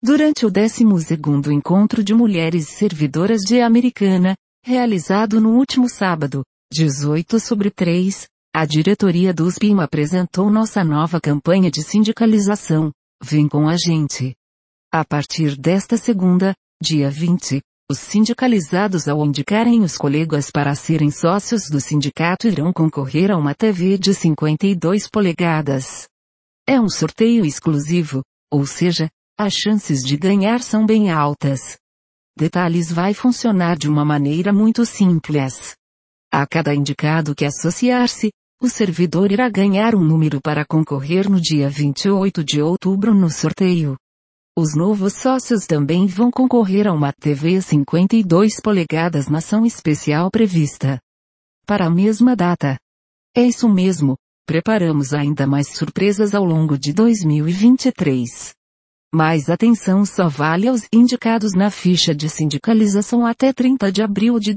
Durante o 12º Encontro de Mulheres Servidoras de Americana, realizado no último sábado, 18/3, a diretoria do SPIMA apresentou nossa nova campanha de sindicalização, Vem com a gente. A partir desta segunda, dia 20, os sindicalizados ao indicarem os colegas para serem sócios do sindicato irão concorrer a uma TV de 52 polegadas. É um sorteio exclusivo, ou seja, as chances de ganhar são bem altas. Detalhes: vai funcionar de uma maneira muito simples. A cada indicado que associar-se, o servidor irá ganhar um número para concorrer no dia 28 de outubro no sorteio. Os novos sócios também vão concorrer a uma TV 52 polegadas na ação especial prevista para a mesma data. É isso mesmo, preparamos ainda mais surpresas ao longo de 2023. Mas atenção, só vale aos indicados na ficha de sindicalização até 30 de abril de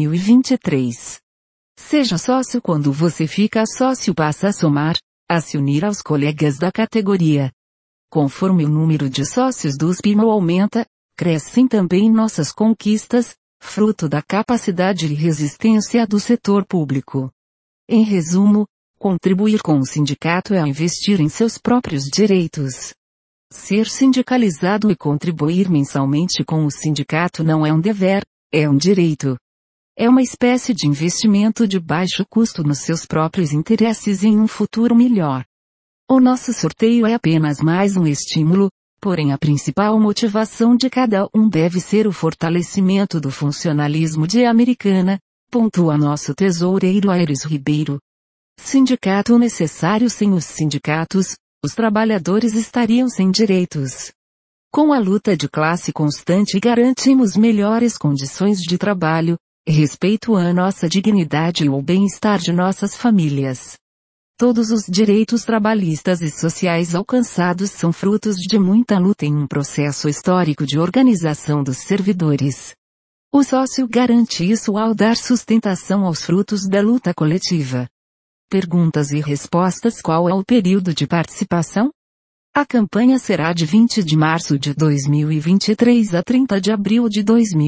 2023. Seja sócio. Quando você fica sócio, passa a somar, a se unir aos colegas da categoria. Conforme o número de sócios do SPIMA aumenta, crescem também nossas conquistas, fruto da capacidade e resistência do setor público. Em resumo, contribuir com o sindicato é investir em seus próprios direitos. Ser sindicalizado e contribuir mensalmente com o sindicato não é um dever, é um direito. É uma espécie de investimento de baixo custo nos seus próprios interesses em um futuro melhor. O nosso sorteio é apenas mais um estímulo, porém a principal motivação de cada um deve ser o fortalecimento do funcionalismo de Americana, pontua nosso tesoureiro Aires Ribeiro. Sindicato necessário: sem os sindicatos, os trabalhadores estariam sem direitos. Com a luta de classe constante garantimos melhores condições de trabalho, respeito à nossa dignidade e o bem-estar de nossas famílias. Todos os direitos trabalhistas e sociais alcançados são frutos de muita luta em um processo histórico de organização dos servidores. O sócio garante isso ao dar sustentação aos frutos da luta coletiva. Perguntas e respostas: qual é o período de participação? A campanha será de 20 de março de 2023 a 30 de abril de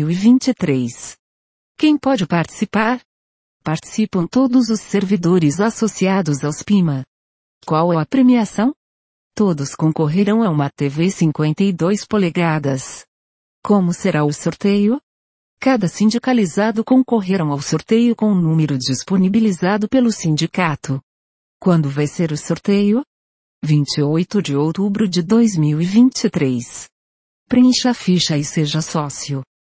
2023. Quem pode participar? Participam todos os servidores associados ao SPIMA. Qual é a premiação? Todos concorrerão a uma TV 52 polegadas. Como será o sorteio? Cada sindicalizado concorrerá ao sorteio com o número disponibilizado pelo sindicato. Quando vai ser o sorteio? 28 de outubro de 2023. Preencha a ficha e seja sócio.